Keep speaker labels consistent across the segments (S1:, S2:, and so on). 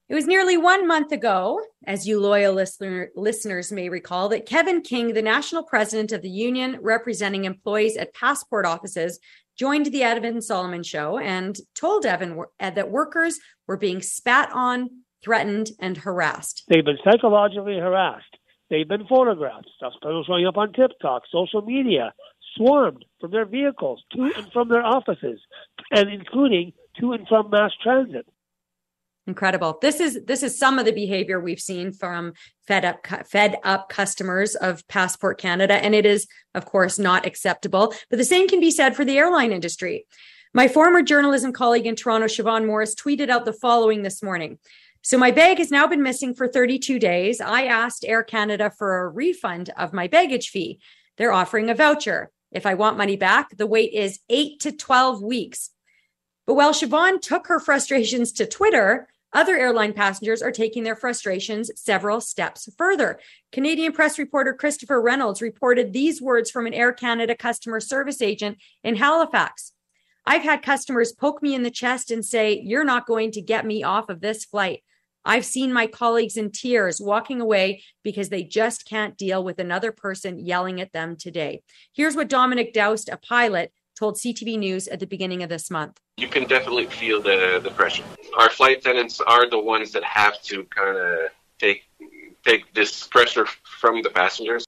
S1: It was nearly 1 month ago, as you loyal listeners may recall, that Kevin King, the national president of the union representing employees at passport offices, joined the Evan Solomon show and told Evan that workers were being spat on, threatened, and harassed.
S2: They've been psychologically harassed. They've been photographed. Stuff showing up on TikTok, social media, swarmed from their vehicles to and from their offices, and including to and from mass transit.
S1: Incredible. This is some of the behavior we've seen from fed up customers of Passport Canada, and it is, of course, not acceptable. But the same can be said for the airline industry. My former journalism colleague in Toronto, Siobhan Morris, tweeted out the following this morning. So my bag has now been missing for 32 days. I asked Air Canada for a refund of my baggage fee. They're offering a voucher. If I want money back, the wait is 8 to 12 weeks. But while Siobhan took her frustrations to Twitter, other airline passengers are taking their frustrations several steps further. Canadian press reporter Christopher Reynolds reported these words from an Air Canada customer service agent in Halifax. I've had customers poke me in the chest and say, "You're not going to get me off of this flight." I've seen my colleagues in tears walking away because they just can't deal with another person yelling at them today. Here's what Dominic Doust, a pilot, told CTV News at the beginning of this month.
S3: You can definitely feel the pressure. Our flight attendants are the ones that have to kind of take this pressure from the passengers.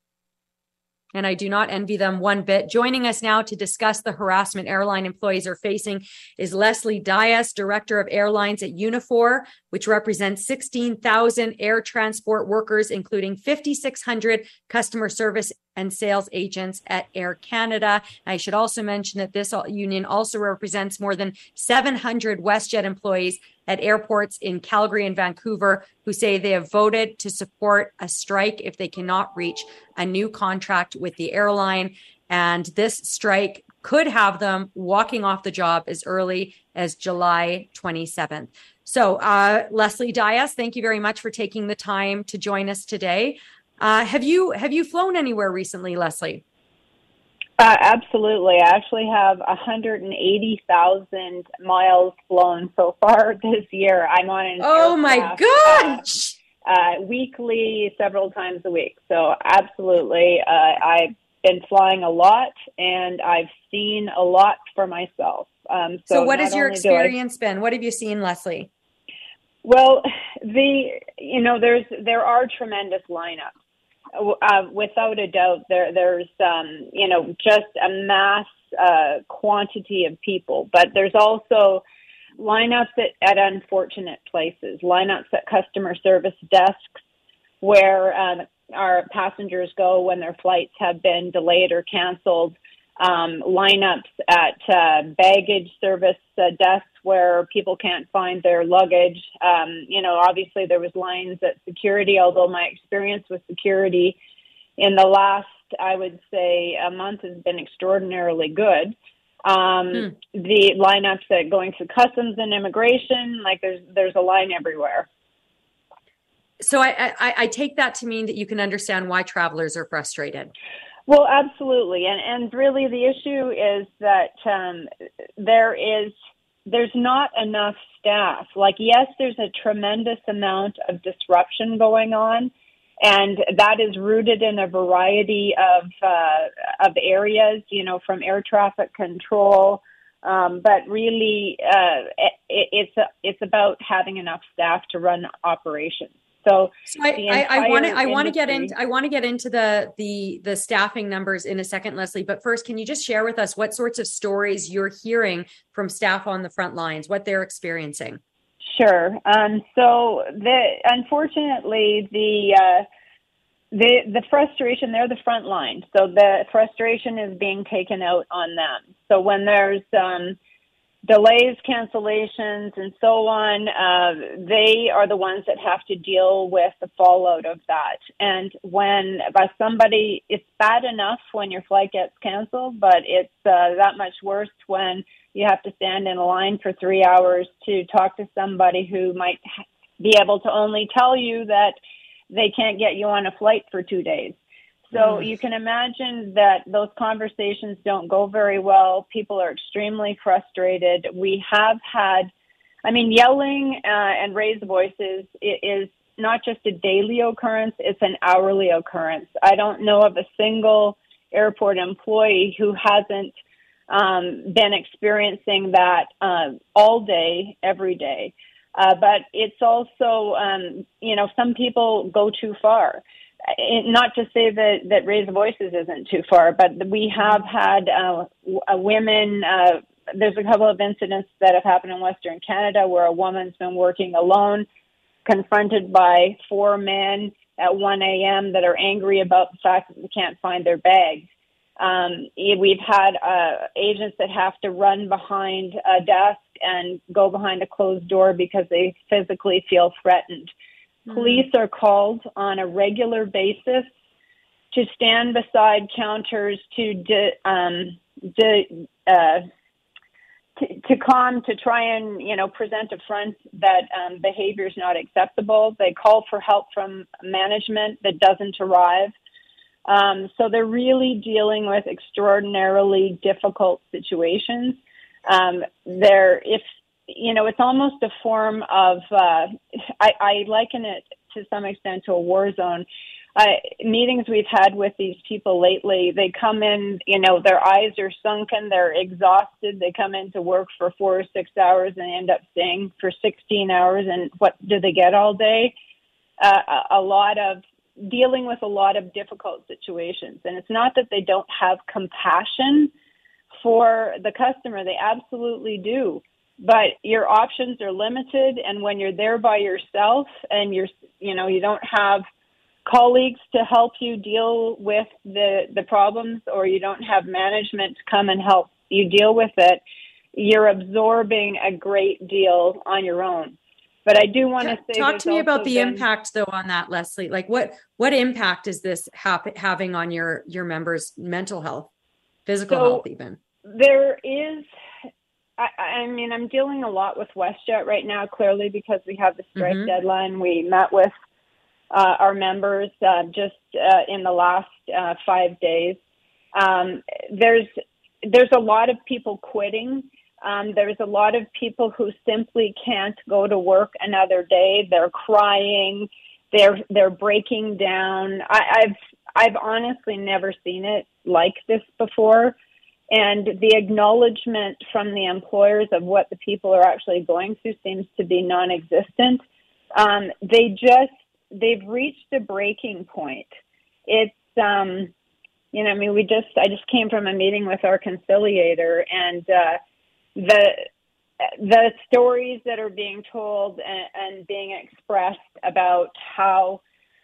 S1: And I do not envy them one bit. Joining us now to discuss the harassment airline employees are facing is Leslie Dias, Director of Airlines at Unifor, which represents 16,000 air transport workers, including 5,600 customer service and sales agents at Air Canada. I should also mention that this union also represents more than 700 WestJet employees at airports in Calgary and Vancouver who say they have voted to support a strike if they cannot reach a new contract with the airline. And this strike could have them walking off the job as early as July 27th. So, Leslie Dias, thank you very much for taking the time to join us today. Have you flown anywhere recently, Leslie?
S4: Absolutely. I actually have 180,000 miles flown so far this year. I'm on an
S1: Oh my gosh!
S4: Weekly, several times a week. So absolutely, I've been flying a lot, and I've seen a lot for myself.
S1: So what has your experience been? What have you seen, Leslie?
S4: Well, there are tremendous lineups. Without a doubt, there's just a mass quantity of people, but there's also lineups at unfortunate places, lineups at customer service desks where our passengers go when their flights have been delayed or canceled, lineups at baggage service desks where people can't find their luggage. Obviously there was lines at security, although my experience with security in the last, I would say, a month has been extraordinarily good. The lineups at going through customs and immigration, like there's a line everywhere.
S1: So I take that to mean that you can understand why travelers are frustrated.
S4: Well, absolutely. And really the issue is that there's not enough staff. Like, yes, there's a tremendous amount of disruption going on, and that is rooted in a variety of areas, from air traffic control. But really, it's about having enough staff to run operations. So
S1: I want to get into the staffing numbers in a second, Leslie. But first, can you just share with us what sorts of stories you're hearing from staff on the front lines, what they're experiencing?
S4: Sure. Unfortunately, the frustration, they're the front line. So the frustration is being taken out on them. So when there's delays, cancellations, and so on, they are the ones that have to deal with the fallout of that. And when it's bad enough when your flight gets canceled, but it's that much worse when you have to stand in a line for 3 hours to talk to somebody who might be able to only tell you that they can't get you on a flight for 2 days. So you can imagine that those conversations don't go very well. People are extremely frustrated. We have had I mean, yelling and raised voices is not just a daily occurrence, it's an hourly occurrence. I don't know of a single airport employee who hasn't been experiencing that all day, every day. But it's also, some people go too far. Not to say that raised voices isn't too far, but we have had women, there's a couple of incidents that have happened in Western Canada where a woman's been working alone, confronted by 4 men at 1 a.m. that are angry about the fact that they can't find their bags. We've had agents that have to run behind a desk and go behind a closed door because they physically feel threatened. Police are called on a regular basis to stand beside counters to calm, to try and, present a front that behavior is not acceptable. They call for help from management that doesn't arrive. So they're really dealing with extraordinarily difficult situations. It's almost a form of, I liken it to some extent to a war zone. Meetings we've had with these people lately, they come in, their eyes are sunken, they're exhausted, they come into work for 4 or 6 hours and end up staying for 16 hours, and what do they get all day? Dealing with a lot of difficult situations. And it's not that they don't have compassion for the customer, they absolutely do. But your options are limited, and when you're there by yourself and you don't have colleagues to help you deal with the problems, or you don't have management to come and help you deal with it, you're absorbing a great deal on your own. But I do want to say,
S1: talk to me about the impact though on that, Leslie. Like what impact is this having on your members' mental health, physical health even?
S4: There is, I'm dealing a lot with WestJet right now, clearly, because we have the strike deadline. We met with our members just in the last 5 days. There's a lot of people quitting. There's a lot of people who simply can't go to work another day. They're crying. They're breaking down. I've honestly never seen it like this before. And the acknowledgement from the employers of what the people are actually going through seems to be non-existent. They've reached a breaking point. It's, I just came from a meeting with our conciliator, and the stories that are being told and being expressed about how,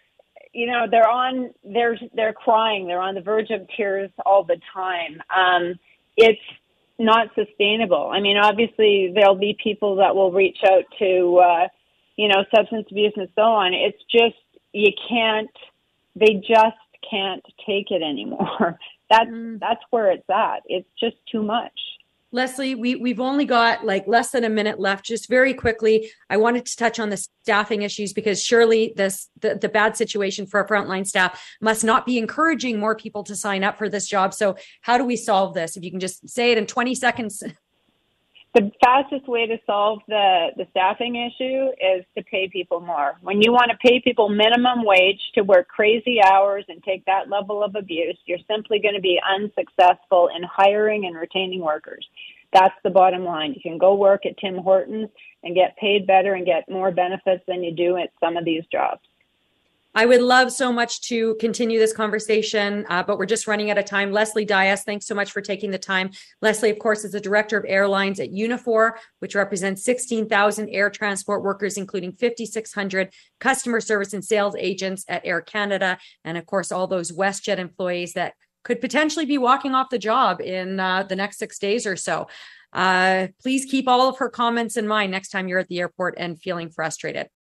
S4: they're crying, they're on the verge of tears all the time. It's not sustainable. I mean, obviously there'll be people that will reach out to, substance abuse and so on. It's just, they just can't take it anymore. That's where it's at. It's just too much.
S1: Leslie, we've only got like less than a minute left. Just very quickly, I wanted to touch on the staffing issues, because surely the bad situation for our frontline staff must not be encouraging more people to sign up for this job. So how do we solve this? If you can just say it in 20 seconds.
S4: The fastest way to solve the staffing issue is to pay people more. When you want to pay people minimum wage to work crazy hours and take that level of abuse, you're simply going to be unsuccessful in hiring and retaining workers. That's the bottom line. You can go work at Tim Hortons and get paid better and get more benefits than you do at some of these jobs.
S1: I would love so much to continue this conversation, but we're just running out of time. Leslie Dias, thanks so much for taking the time. Leslie, of course, is the director of airlines at Unifor, which represents 16,000 air transport workers, including 5,600 customer service and sales agents at Air Canada. And of course, all those WestJet employees that could potentially be walking off the job in the next 6 days or so. Please keep all of her comments in mind next time you're at the airport and feeling frustrated.